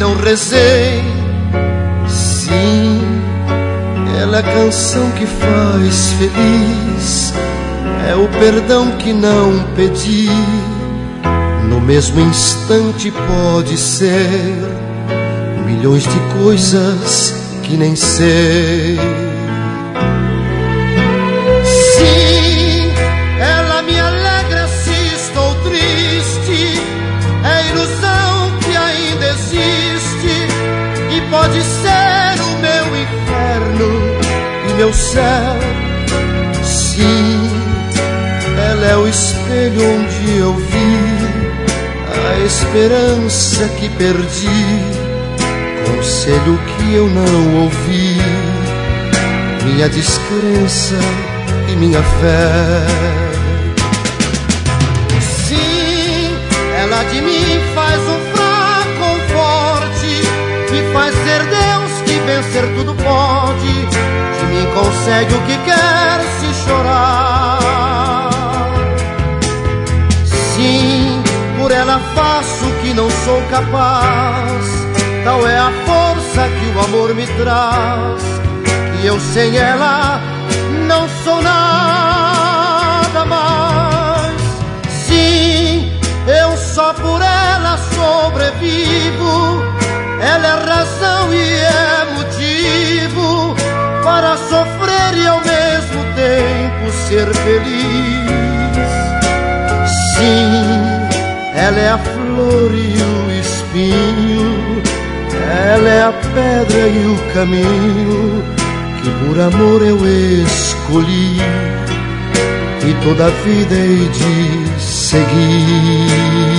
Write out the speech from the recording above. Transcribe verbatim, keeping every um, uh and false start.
não rezei. Sim, ela é a canção que faz feliz, é o perdão que não pedi. No mesmo instante pode ser milhões de coisas que nem sei. Sim, ela me alegra se estou triste, é ilusão que ainda existe e pode ser o meu inferno e meu céu. Sim, ela é o espelho onde eu vi a esperança que perdi, conselho que eu não ouvi, minha descrença e minha fé. Sim, ela de mim faz um fraco um forte, me faz ser Deus que vencer tudo pode, de mim consegue o que quer se chorar. Sim, por ela faço o que não sou capaz, tal é a força que o amor me traz, que eu sem ela não sou nada mais. Sim, eu só por ela sobrevivo, ela é razão e é motivo para sofrer e ao mesmo tempo ser feliz. Sim, ela é a flor e o espinho, ela é a pedra e o caminho que por amor eu escolhi e toda a vida hei de seguir.